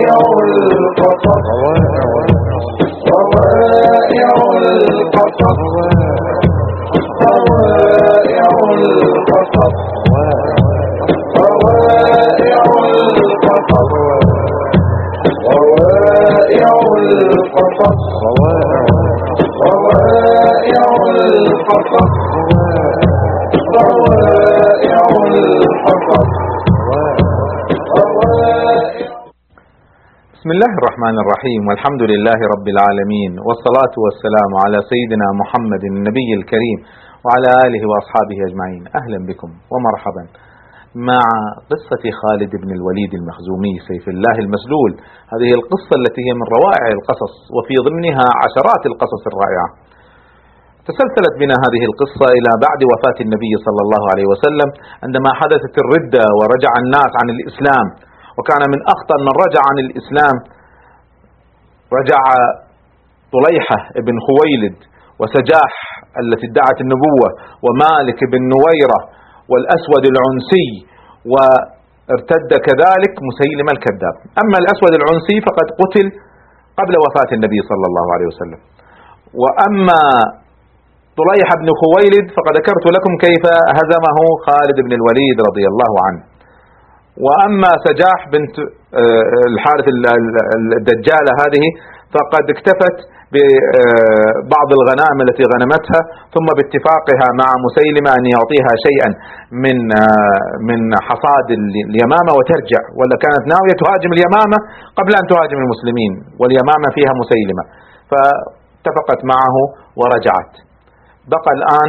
القصص روائع القصص روائع القصص روائع القصص روائع القصص روائع القصص روائع القصص. بسم الله الرحمن الرحيم، والحمد لله رب العالمين، والصلاة والسلام على سيدنا محمد النبي الكريم وعلى آله وأصحابه أجمعين. أهلا بكم ومرحبا مع قصة خالد بن الوليد المخزومي سيف الله المسلول. هذه القصة التي هي من روائع القصص، وفي ضمنها عشرات القصص الرائعة. تسلسلت بنا هذه القصة إلى بعد وفاة النبي صلى الله عليه وسلم، عندما حدثت الردة ورجع الناس عن الإسلام، وكان من أخطر من رجع عن الإسلام رجع طليحة بن خويلد وسجاح التي ادعت النبوة ومالك بن نويرة والأسود العنسي، وارتد كذلك مسيلمة الكذاب. أما الأسود العنسي فقد قتل قبل وفاة النبي صلى الله عليه وسلم، وأما طليحة بن خويلد فقد ذكرت لكم كيف هزمه خالد بن الوليد رضي الله عنه. وأما سجاح بنت الحارث الدجالة هذه فقد اكتفت ببعض الغنائم التي غنمتها، ثم باتفاقها مع مسيلمة أن يعطيها شيئا من حصاد اليمامة وترجع، ولا كانت ناوية تهاجم اليمامة قبل أن تهاجم المسلمين، واليمامة فيها مسيلمة، فاتفقت معه ورجعت. بقى الآن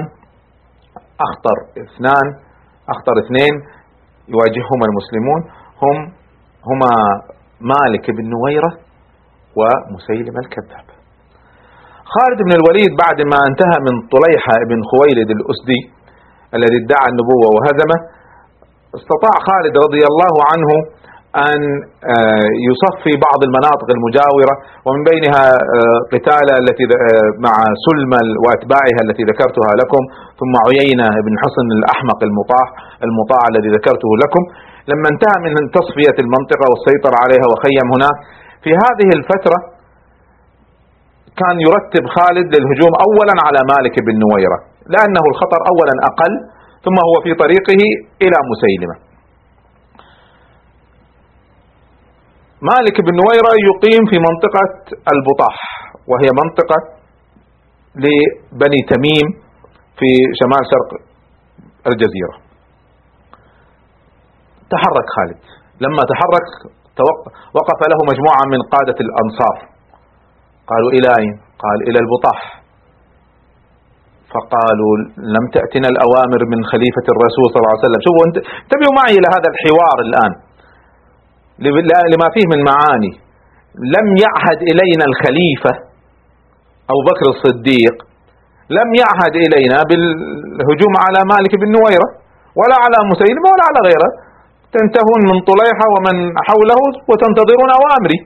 أخطر اثنين يواجههما المسلمون، هما مالك بن نويرة ومسيلمة الكذاب. خالد بن الوليد بعد ما انتهى من طليحة بن خويلد الأسدي الذي ادعى النبوة وهزمه، استطاع خالد رضي الله عنه أن يصفي بعض المناطق المجاورة، ومن بينها قتال التي مع سلمى وأتباعها التي ذكرتها لكم، ثم عيينة بن حصن الأحمق المطاع الذي ذكرته لكم. لما انتهى من تصفية المنطقة والسيطرة عليها وخيم هناك، في هذه الفترة كان يرتب خالد للهجوم أولا على مالك بن نويرة، لأنه الخطر أولا أقل، ثم هو في طريقه إلى مسيلمة. مالك بن نويرة يقيم في منطقة البطاح، وهي منطقة لبني تميم في شمال شرق الجزيرة. تحرك خالد، لما تحرك وقف له مجموعة من قادة الأنصار، قالوا إلى أين؟ قال إلى البطاح. فقالوا لم تأتنا الأوامر من خليفة الرسول صلى الله عليه وسلم. شوفوا انتبهوا معي إلى هذا الحوار الآن لما فيه من معاني. لم يعهد إلينا الخليفة أبو بكر الصديق، لم يعهد إلينا بالهجوم على مالك بن نويرة ولا على مسيلمة ولا على غيره. تنتهون من طليحة ومن حوله وتنتظرون أوامري.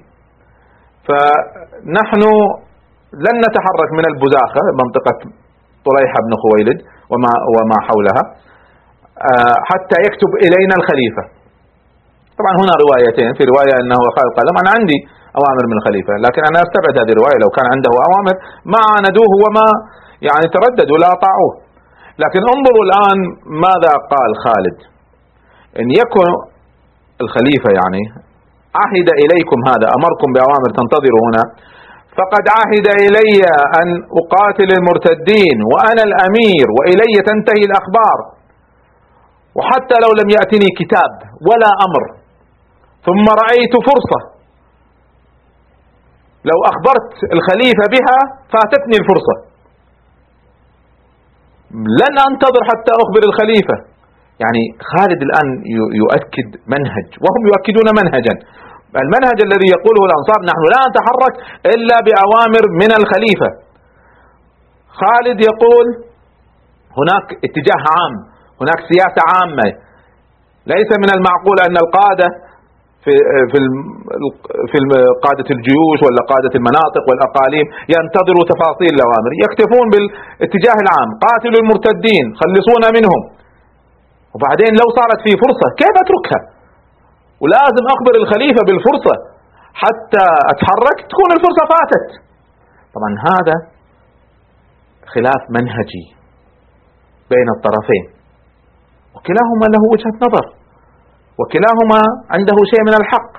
فنحن لن نتحرك من البزاخة منطقة طليحة بن خويلد وما حولها حتى يكتب إلينا الخليفة. طبعا هنا روايتين، في رواية أنه قال أنا عندي أوامر من الخليفة، لكن أنا أستبعد هذه الرواية. لو كان عنده أوامر ما عاندوه وما ترددوا لا أطاعوه. لكن انظروا الآن ماذا قال خالد: إن يكن الخليفة عهد إليكم هذا، أمركم بأوامر تنتظروا هنا، فقد عهد إلي أن أقاتل المرتدين وأنا الأمير وإلي تنتهي الأخبار، وحتى لو لم يأتني كتاب ولا أمر ثم رأيت فرصة لو أخبرت الخليفة بها فاتتني الفرصة، لن أنتظر حتى أخبر الخليفة. خالد الآن يؤكد منهج، وهم يؤكدون منهجا. المنهج الذي يقوله الأنصار: نحن لا نتحرك إلا بأوامر من الخليفة. خالد يقول هناك اتجاه عام، هناك سياسة عامة. ليس من المعقول أن القادة في قادة الجيوش ولا قادة المناطق والأقاليم ينتظروا تفاصيل الأوامر، يكتفون بالاتجاه العام: قاتلوا المرتدين، خلصونا منهم. وبعدين لو صارت في فرصة كيف أتركها؟ ولازم أخبر الخليفة بالفرصة حتى أتحرك تكون الفرصة فاتت. طبعا هذا خلاف منهجي بين الطرفين، وكلاهما له وجهة نظر، وكلاهما عنده شيء من الحق.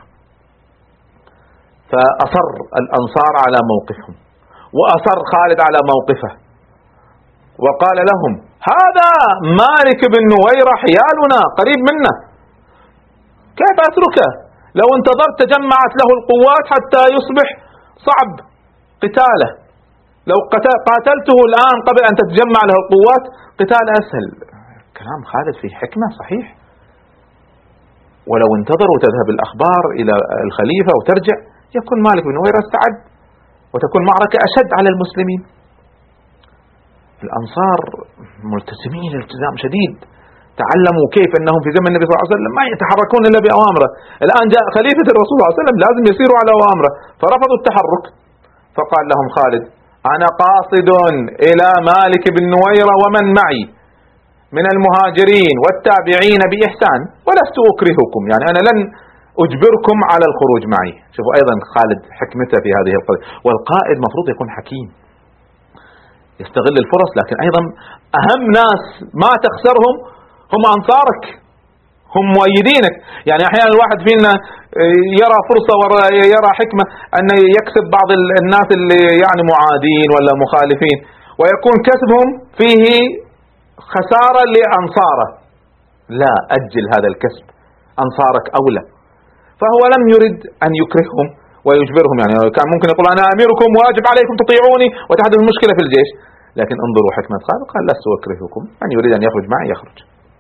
فأصر الأنصار على موقفهم، وأصر خالد على موقفه، وقال لهم: هذا مالك بن نويرة حيالنا قريب منا، كيف أتركه؟ لو انتظرت تجمعت له القوات حتى يصبح صعب قتاله، لو قاتلته الآن قبل أن تتجمع له القوات قتال أسهل. كلام خالد فيه حكمة صحيح، ولو انتظروا تذهب الأخبار إلى الخليفة وترجع يكون مالك بن نويرة استعد وتكون معركة أشد على المسلمين. الأنصار ملتزمين التزام شديد، تعلموا كيف أنهم في زمن النبي صلى الله عليه وسلم ما يتحركون إلا بأوامره. الآن جاء خليفة الرسول صلى الله عليه وسلم لازم يسيروا على أوامره، فرفضوا التحرك. فقال لهم خالد: أنا قاصد إلى مالك بن نويرة ومن معي من المهاجرين والتابعين بإحسان، ولست أكرهكم، يعني أنا لن أجبركم على الخروج معي. شوفوا أيضا خالد حكمته في هذه القضية. والقائد مفروض يكون حكيم، يستغل الفرص، لكن أيضا أهم ناس ما تخسرهم هم أنصارك، هم مؤيدينك. يعني أحيانا الواحد فينا يرى فرصة ويرى حكمة أن يكسب بعض الناس اللي يعني معادين ولا مخالفين، ويكون كسبهم فيه خسارة لأنصاره. لا، أجل هذا الكسب، أنصارك أولى. فهو لم يرد أن يكرههم ويجبرهم، يعني كان ممكن يقول: أنا أميركم واجب عليكم تطيعوني وتحدث المشكلة في الجيش. لكن انظروا حكمة خالد، قال: لست أكرهكم، من يريد أن يخرج معي يخرج.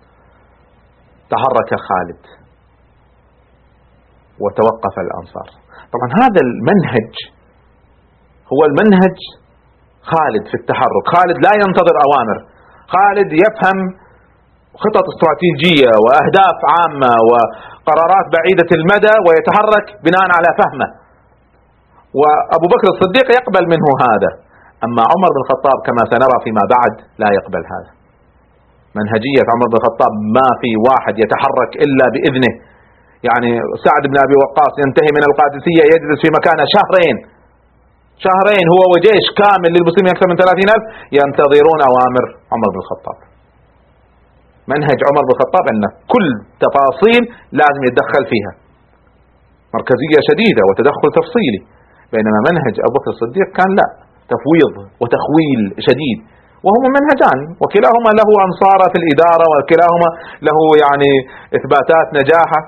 تحرك خالد وتوقف الأنصار. طبعا هذا المنهج هو المنهج خالد في التحرك. خالد لا ينتظر أوامر، خالد يفهم خطط استراتيجية وأهداف عامة وقرارات بعيدة المدى ويتحرك بناء على فهمه. وأبو بكر الصديق يقبل منه هذا، أما عمر بن الخطاب كما سنرى فيما بعد لا يقبل هذا. منهجية عمر بن الخطاب ما في واحد يتحرك إلا بإذنه. يعني سعد بن أبي وقاص ينتهي من القادسية يجلس في مكانه شهرين هو وجيش كامل للمسلمين أكثر من 30,000 ينتظرون أوامر عمر بن الخطاب. منهج عمر بن الخطاب أن كل تفاصيل لازم يتدخل فيها، مركزية شديدة وتدخل تفصيلي. بينما منهج أبو بكر الصديق كان لا، تفويض وتخويل شديد. وهما منهجان، وكلاهما له أنصاره في الإدارة، وكلاهما له يعني إثباتات نجاحه.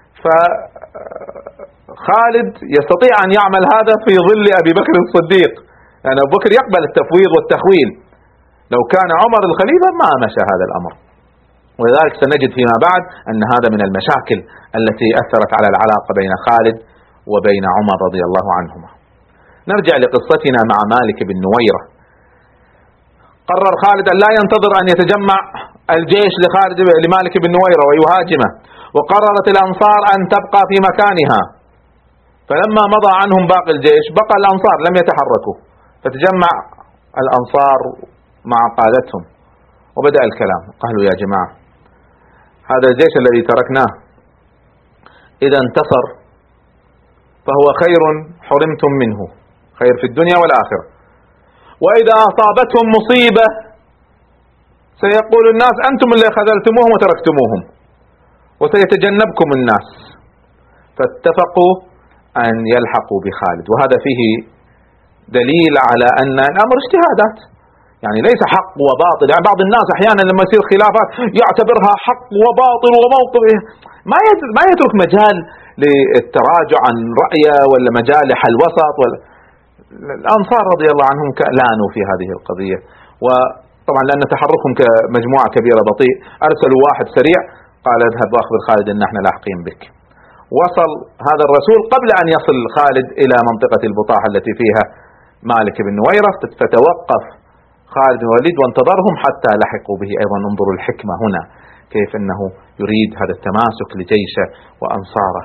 فخالد يستطيع أن يعمل هذا في ظل أبي بكر الصديق، يعني أبو بكر يقبل التفويض والتخويل. لو كان عمر الخليفة ما مشى هذا الأمر. ولذلك سنجد فيما بعد أن هذا من المشاكل التي أثرت على العلاقة بين خالد وبين عمر رضي الله عنهما. نرجع لقصتنا مع مالك بن نويرة. قرر خالد أن لا ينتظر أن يتجمع الجيش لمالك بن نويرة ويهاجمه، وقررت الأنصار أن تبقى في مكانها. فلما مضى عنهم باقي الجيش بقى الأنصار لم يتحركوا، فتجمع الأنصار مع قادتهم وبدأ الكلام. قالوا: يا جماعة، هذا الجيش الذي تركناه إذا انتصر فهو خير حرمتم منه، خير في الدنيا والآخرة. وإذا أصابتهم مصيبة سيقول الناس: أنتم اللي خذلتموهم وتركتموهم، وسيتجنبكم الناس. فاتفقوا أن يلحقوا بخالد. وهذا فيه دليل على أن الأمر اجتهادات، يعني ليس حق وباطل. يعني بعض الناس أحيانا لما يصير خلافات يعتبرها حق وباطل وموقف، ما يترك مجال للتراجع عن رأيه ولا مجال لحل وسط. الأنصار رضي الله عنهم لانوا في هذه القضية، وطبعا لأن تحركهم كمجموعة كبيرة بطيء أرسلوا واحد سريع قال: اذهب واخبر خالد إن احنا لاحقين بك. وصل هذا الرسول قبل أن يصل خالد إلى منطقة البطاحة التي فيها مالك بن نويرة، فتوقف خالد بن الوليد وانتظرهم حتى لحقوا به. أيضا انظروا الحكمة هنا، كيف أنه يريد هذا التماسك لجيشه وأنصاره.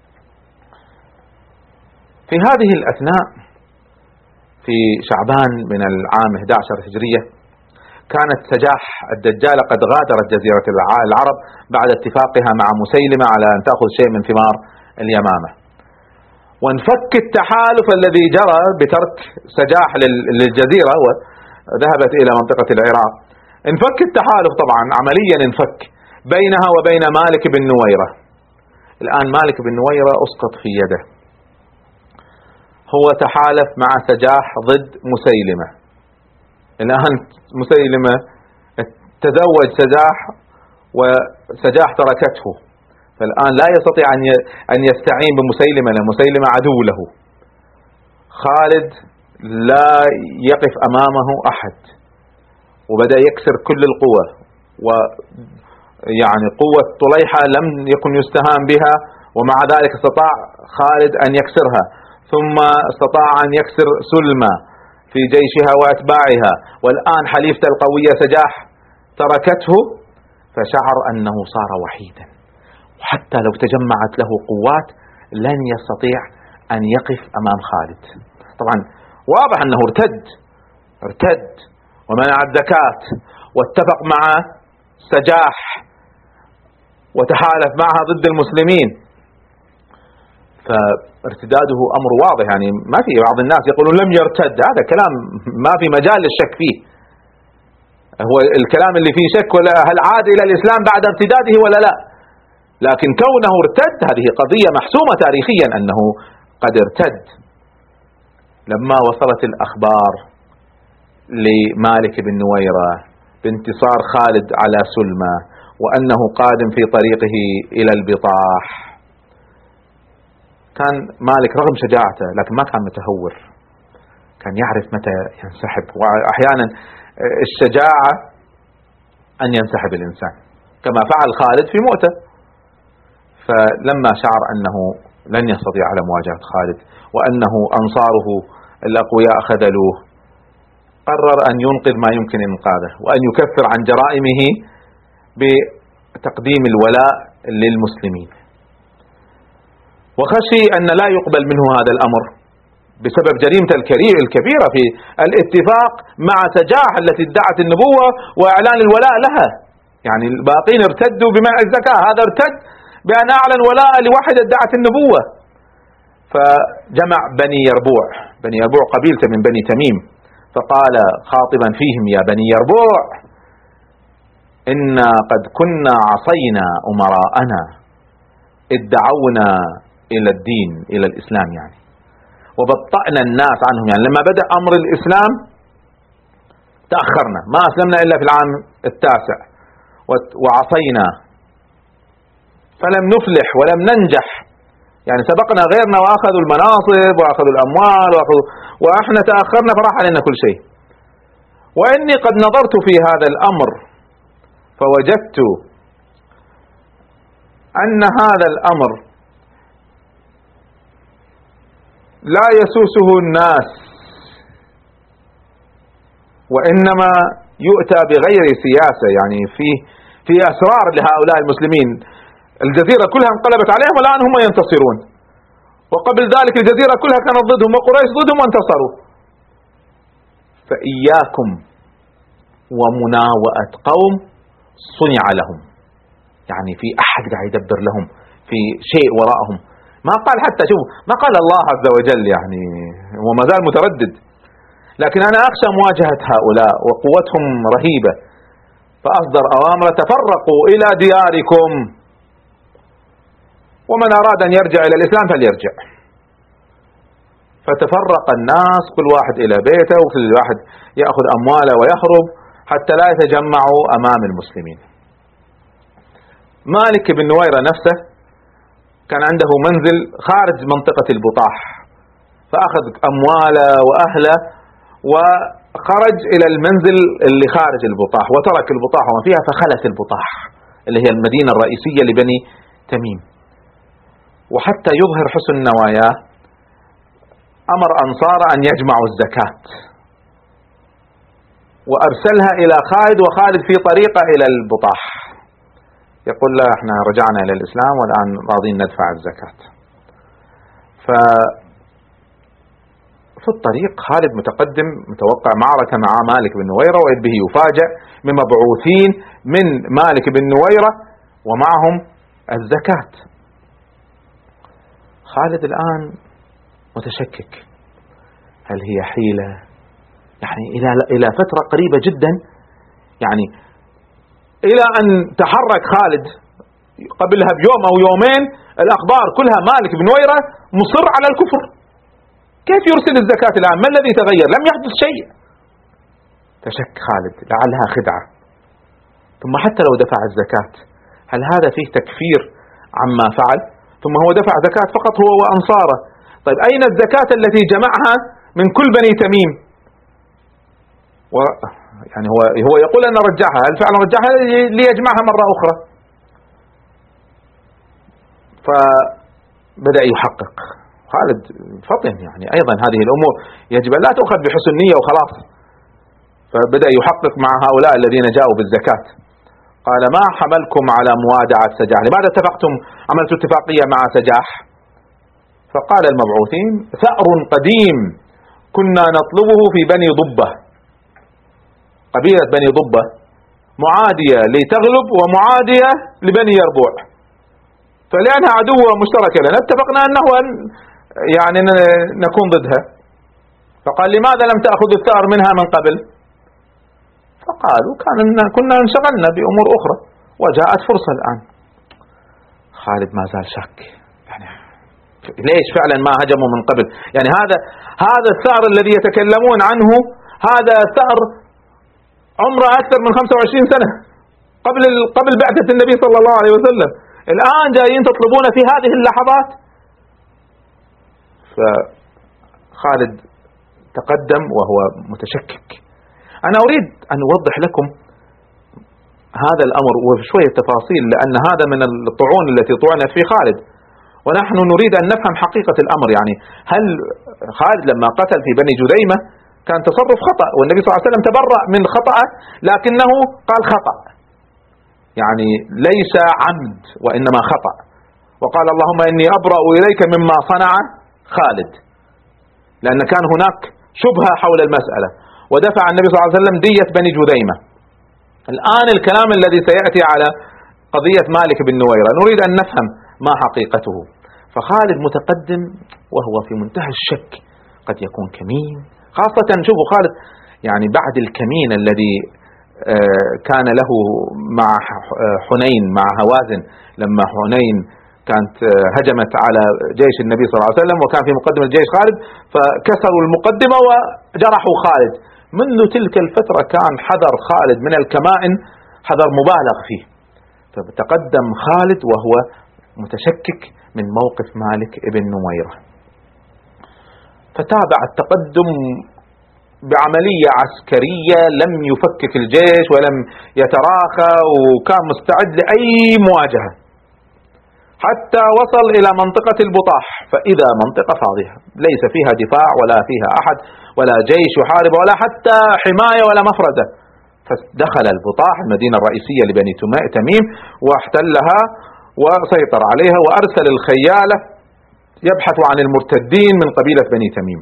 في هذه الأثناء في شعبان من العام 11 هجرية كانت سجاح الدجالة قد غادرت جزيرة العرب بعد اتفاقها مع مسيلمة على أن تأخذ شيء من ثمار اليمامة. وانفك التحالف الذي جرى بترك سجاح للجزيرة وذهبت إلى منطقة العراق. انفك التحالف طبعا عمليا، انفك بينها وبين مالك بن نويرة. الآن مالك بن نويرة أسقط في يده. هو تحالف مع سجاح ضد مسيلمة. الآن مسيلمة تزوج سجاح وسجاح تركته، فالآن لا يستطيع أن يستعين بمسيلمة لأن مسيلمة عدو له. خالد لا يقف أمامه أحد، وبدأ يكسر كل القوة، ويعني قوة طليحة لم يكن يستهان بها، ومع ذلك استطاع خالد أن يكسرها، ثم استطاع أن يكسر سلمى في جيشها وأتباعها، والآن حليفته القوية سجاح تركته، فشعر أنه صار وحيدا، وحتى لو تجمعت له قوات لن يستطيع أن يقف أمام خالد. طبعا واضح أنه ارتد ومنع الزكاة واتفق مع سجاح وتحالف معها ضد المسلمين، فارتداده أمر واضح. يعني ما في، بعض الناس يقولون لم يرتد، هذا كلام ما في مجال للشك فيه. هو الكلام اللي فيه شك ولا هل عاد إلى الإسلام بعد ارتداده ولا لا، لكن كونه ارتد هذه قضية محسومة تاريخيا أنه قد ارتد. لما وصلت الأخبار لمالك بن نويرة بانتصار خالد على سلمى وأنه قادم في طريقه إلى البطاح، كان مالك رغم شجاعته لكن ما كان متهور، كان يعرف متى ينسحب. وأحيانا الشجاعة أن ينسحب الإنسان كما فعل خالد في مؤتة. فلما شعر أنه لن يستطيع على مواجهة خالد وأنه أنصاره الأقوياء خذلوه، قرر أن ينقذ ما يمكن إنقاذه وأن يكفر عن جرائمه بتقديم الولاء للمسلمين. وخشي أن لا يقبل منه هذا الأمر بسبب جريمة الكبيرة في الاتفاق مع سجاح التي ادعت النبوة وإعلان الولاء لها. يعني الباقين ارتدوا بمنع الزكاة، هذا ارتد بأن أعلن ولاء لواحد ادعت النبوة. فجمع بني يربوع قبيلة من بني تميم، فقال خاطبا فيهم: يا بني يربوع، إنا قد كنا عصينا أمراءنا ادعونا إلى الدين، إلى الإسلام يعني، وبطأنا الناس عنهم. يعني لما بدأ أمر الإسلام تأخرنا، ما أسلمنا إلا في العام 9، وعصينا فلم نفلح ولم ننجح. يعني سبقنا غيرنا وأخذوا المناصب وأخذوا الأموال وإحنا تأخرنا فراح علينا كل شيء. وإني قد نظرت في هذا الأمر فوجدت أن هذا الأمر لا يسوسه الناس، وإنما يؤتى بغير سياسة. يعني في أسرار لهؤلاء المسلمين. الجزيرة كلها انقلبت عليهم والآن هم ينتصرون، وقبل ذلك الجزيرة كلها كانت ضدهم وقريش ضدهم وانتصروا. فإياكم ومناوئة قوم صنع لهم، يعني في أحد قاعد يدبر لهم، في شيء وراءهم. ما قال حتى شوف، ما قال الله عز وجل، يعني وما زال متردد، لكن أنا أخشى مواجهة هؤلاء وقوتهم رهيبة، فأصدر أوامر: تفرقوا إلى دياركم، ومن أراد أن يرجع إلى الإسلام فليرجع. فتفرق الناس كل واحد إلى بيته، وكل واحد يأخذ أمواله ويهرب حتى لا يتجمعوا أمام المسلمين. مالك بن نويرة نفسه كان عنده منزل خارج منطقة البطاح، فأخذ أمواله وأهله وخرج إلى المنزل اللي خارج البطاح، وترك البطاح وما فيها، فخلت البطاح اللي هي المدينة الرئيسية لبني تميم. وحتى يظهر حسن نواياه أمر أنصار أن يجمعوا الزكاة، وأرسلها إلى خالد، وخالد في طريقه إلى البطاح يقول لا احنا رجعنا إلى الإسلام والآن راضين ندفع الزكاة. في الطريق خالد متقدم متوقع معركة مع مالك بن نويرة، وإذ به يفاجأ من مبعوثين من مالك بن نويرة ومعهم الزكاة. خالد الآن متشكك، هل هي حيلة؟ يعني إلى فترة قريبة جدا، يعني إلى أن تحرك خالد قبلها بيوم أو يومين الأخبار كلها مالك بن نويرة مصر على الكفر. كيف يرسل الزكاة الآن؟ ما الذي تغير؟ لم يحدث شيء. تشك خالد لعلها خدعة. ثم حتى لو دفع الزكاة هل هذا فيه تكفير عما فعل؟ ثم هو دفع زكاة فقط هو وأنصاره. طيب أين الزكاة التي جمعها من كل بني تميم؟ يعني هو يقول أن رجعها، هل فعلا رجعها ليجمعها مرة أخرى؟ فبدأ يحقق خالد فطن، يعني أيضا هذه الأمور يجب أن لا تؤخذ بحسن نية وخلاص. فبدأ يحقق مع هؤلاء الذين جاءوا بالزكاة. قال: ما حملكم على موادعة سجاح؟ لماذا اتفقتم، عملتوا اتفاقية مع سجاح؟ فقال المبعوثين: ثأر قديم كنا نطلبه في بني ضبة. قبيلة بني ضبة معادية لتغلب ومعادية لبني يربوع، فلأنها عدوة مشتركة لنا اتفقنا أنه يعني نكون ضدها. فقال: لماذا لم تأخذوا الثأر منها من قبل؟ فقالوا: كنا انشغلنا بأمور أخرى وجاءت فرصة الآن. خالد ما زال شك، يعني ليش فعلا ما هجموا من قبل؟ يعني هذا الثأر الذي يتكلمون عنه هذا ثأر عمره أكثر من 25 سنة قبل بعثة النبي صلى الله عليه وسلم، الآن جايين تطلبون في هذه اللحظات. فخالد تقدم وهو متشكك. أنا أريد أن أوضح لكم هذا الأمر وشوية تفاصيل، لأن هذا من الطعون التي طعنت في خالد، ونحن نريد أن نفهم حقيقة الأمر. يعني هل خالد لما قتل في بني جذيمة كان تصرف خطأ، والنبي صلى الله عليه وسلم تبرأ من خطأه، لكنه قال خطأ، يعني ليس عمد وإنما خطأ، وقال: اللهم إني أبرأ إليك مما صنع خالد، لأن كان هناك شبهة حول المسألة، ودفع النبي صلى الله عليه وسلم دية بني جذيمة. الآن الكلام الذي سيأتي على قضية مالك بن نويرة نريد أن نفهم ما حقيقته. فخالد متقدم وهو في منتهى الشك، قد يكون كمين، خاصة شوفوا خالد يعني بعد الكمين الذي كان له مع حنين، مع هوازن، لما حنين كانت هجمت على جيش النبي صلى الله عليه وسلم وكان في مقدمة الجيش خالد، فكسروا المقدمة وجرحوا خالد. منذ تلك الفترة كان حذر خالد من الكمائن حذر مبالغ فيه. فتقدم خالد وهو متشكك من موقف مالك ابن نويرة، فتابع التقدم بعملية عسكرية، لم يفكك الجيش ولم يتراخى، وكان مستعد لأي مواجهة، حتى وصل إلى منطقة البطاح، فإذا منطقة فاضية ليس فيها دفاع ولا فيها أحد ولا جيش يحارب ولا حتى حماية ولا مفردة. فدخل البطاح المدينة الرئيسية لبني تميم واحتلها وسيطر عليها، وأرسل الخيالة يبحث عن المرتدين من قبيلة بني تميم،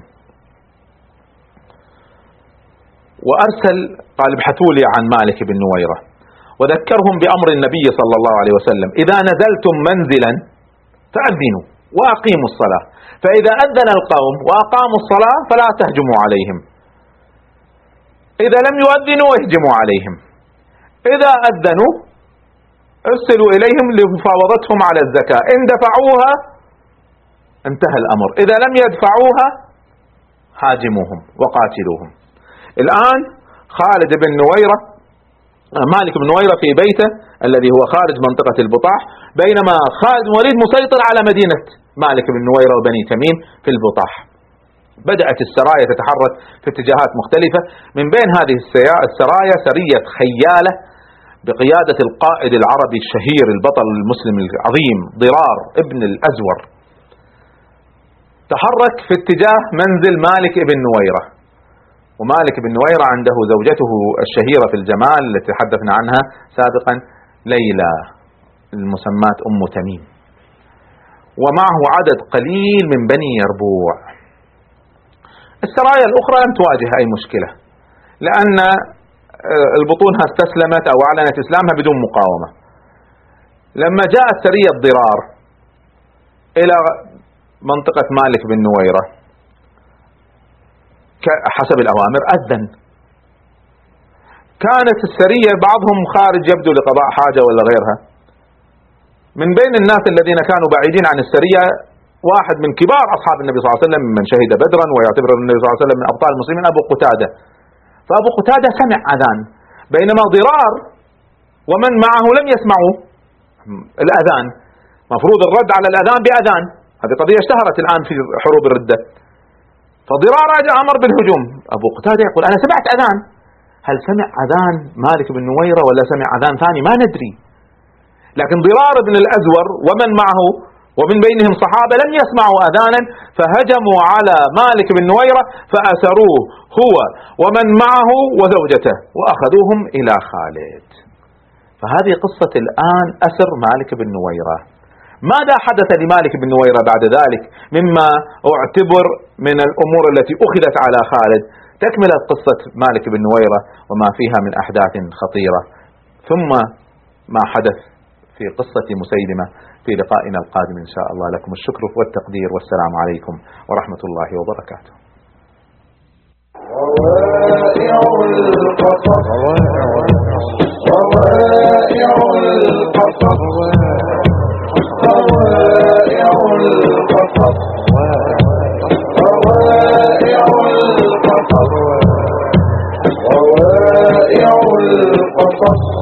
وأرسل قال: ابحثوا لي عن مالك بن نويرة، وذكرهم بأمر النبي صلى الله عليه وسلم: إذا نزلتم منزلا فأذنوا وأقيموا الصلاة، فإذا أذن القوم وأقاموا الصلاة فلا تهجموا عليهم، إذا لم يؤذنوا اهجموا عليهم، إذا أذنوا ارسلوا إليهم لمفاوضتهم على الزكاة، إن دفعوها انتهى الأمر، إذا لم يدفعوها هاجموهم وقاتلوهم. الآن خالد بن نويرة مالك بن نويرة في بيته الذي هو خارج منطقة البطاح، بينما خالد بن الوليد مسيطر على مدينة مالك بن نويرة وبني تميم في البطاح. بدأت السرايا تتحرك في اتجاهات مختلفة، من بين هذه السرايا سرية خيالة بقيادة القائد العربي الشهير البطل المسلم العظيم ضرار ابن الأزور، تحرك في اتجاه منزل مالك بن نويرة. ومالك بن نويرة عنده زوجته الشهيرة في الجمال التي تحدثنا عنها سابقا، ليلى المسمات أم تميم، ومعه عدد قليل من بني يربوع. السرايا الأخرى لم تواجه أي مشكلة، لأن البطونها استسلمت أو أعلنت إسلامها بدون مقاومة. لما جاءت سرية ضرار إلى منطقة مالك بن نويرة حسب الأوامر أذن. كانت السرية بعضهم خارج يبدو لقضاء حاجة ولا غيرها. من بين الناس الذين كانوا بعيدين عن السرية واحد من كبار أصحاب النبي صلى الله عليه وسلم من شهد بدرا ويعتبر النبي صلى الله عليه وسلم من أبطال المسلمين، أبو قتادة. فأبو قتادة سمع أذان، بينما ضرار ومن معه لم يسمعوا الأذان. مفروض الرد على الأذان بأذان، هذه قضية اشتهرت الآن في حروب الردة. فضرار أمر بالهجوم. أبو قتادة يقول أنا سمعت أذان، هل سمع أذان مالك بن نويرة ولا سمع أذان ثاني ما ندري. لكن ضرار بن الأزور ومن معه ومن بينهم صحابة لم يسمعوا أذانا، فهجموا على مالك بن نويرة فأسروه هو ومن معه وزوجته وأخذوهم إلى خالد. فهذه قصة الآن أسر مالك بن نويرة. ماذا حدث لمالك بن نويرة بعد ذلك مما اعتبر من الأمور التي أخذت على خالد؟ تكملة قصة مالك بن نويرة وما فيها من أحداث خطيرة، ثم ما حدث في قصة مسيلمة في لقائنا القادم إن شاء الله. لكم الشكر والتقدير، والسلام عليكم ورحمة الله وبركاته. روائع القصص، روائع القصص، روائع القصص، روائع القصص، روائع القصص.